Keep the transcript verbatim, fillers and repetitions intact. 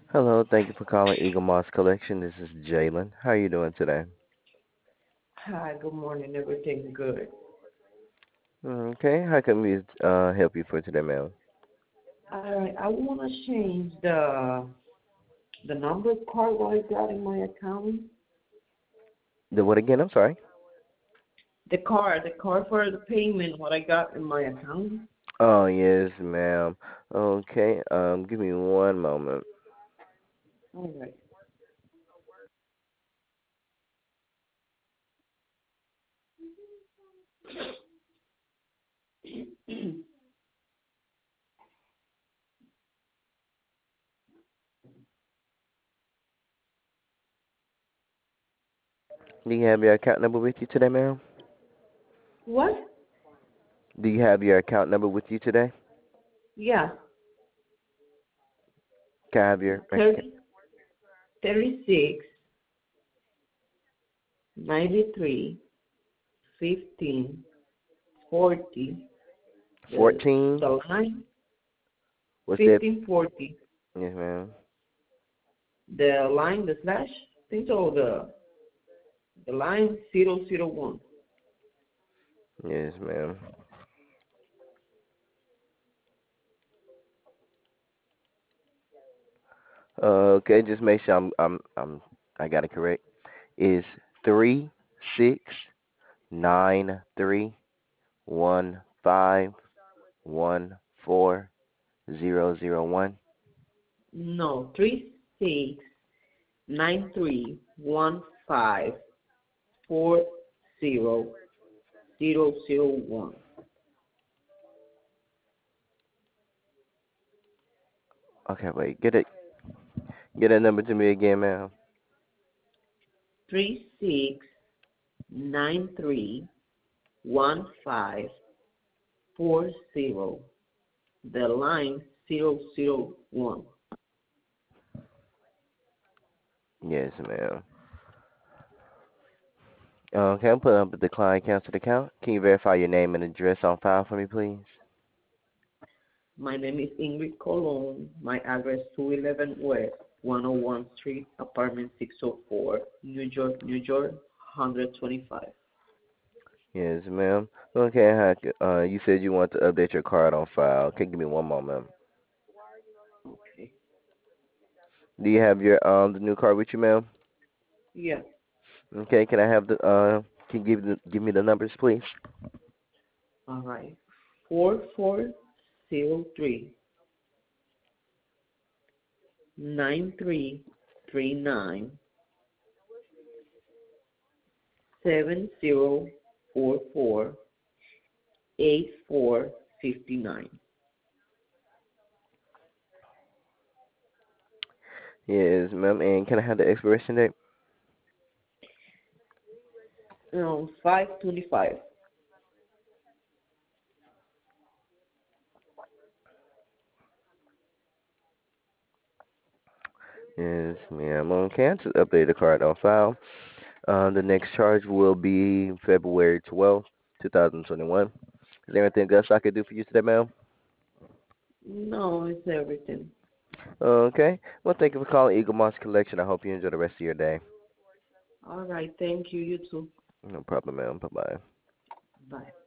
Hello, thank you for calling Eagle Moss Collection. This is Jalen. How are you doing today? Hi, good morning. Everything good. Okay, how can we uh, help you for today, ma'am? I I want to change the the number part what I got in my account. The what again? I'm sorry. The card, the card for the payment what I got in my account. Oh, yes, ma'am. Okay, um, give me one moment. All right. Do you have your account number with you today, ma'am? What? Do you have your account number with you today? Yeah. Can I have your account? Thirty thirty six ninety three fifteen forty. The fourteen? the line What's that? fifteen forty. Yes, ma'am. The line the slash. Think so. The the line zero zero one. Yes, ma'am. Uh, okay, just make sure I'm, I'm, I'm, I got it correct. Is three six nine three one five one four zero zero one. No, three six nine three one five four zero zero zero one. Okay, wait. Get it. Get that number to me again, ma'am. Three six nine three one five four zero. The line zero zero one. Yes, ma'am. Okay, I'm putting up a decline canceled account. Can you verify your name and address on file for me, please? My name is Ingrid Colon. My address two eleven West one oh one Street, apartment six oh four, New York, New York, one twenty-five. Yes, ma'am. Okay, hi, c- uh, you said you want to update your card on file. Okay, give me one moment. Okay. Do you have your um the new card with you, ma'am? Yeah. Okay, can I have the uh can you give the give me the numbers, please? All right. Four four zero three nine three three nine seven zero four four eight four fifty nine. Yes, ma'am. And can I have the expiration date? Um, five twenty five. Yes, ma'am. Okay, I just updated the card on file. Uh, the next charge will be February twelfth, two thousand twenty-one. Is there anything else I could do for you today, ma'am? No, it's everything. Okay. Well, thank you for calling Eagle Moss Collection. I hope you enjoy the rest of your day. All right. Thank you. You too. No problem, ma'am. Bye-bye. Bye.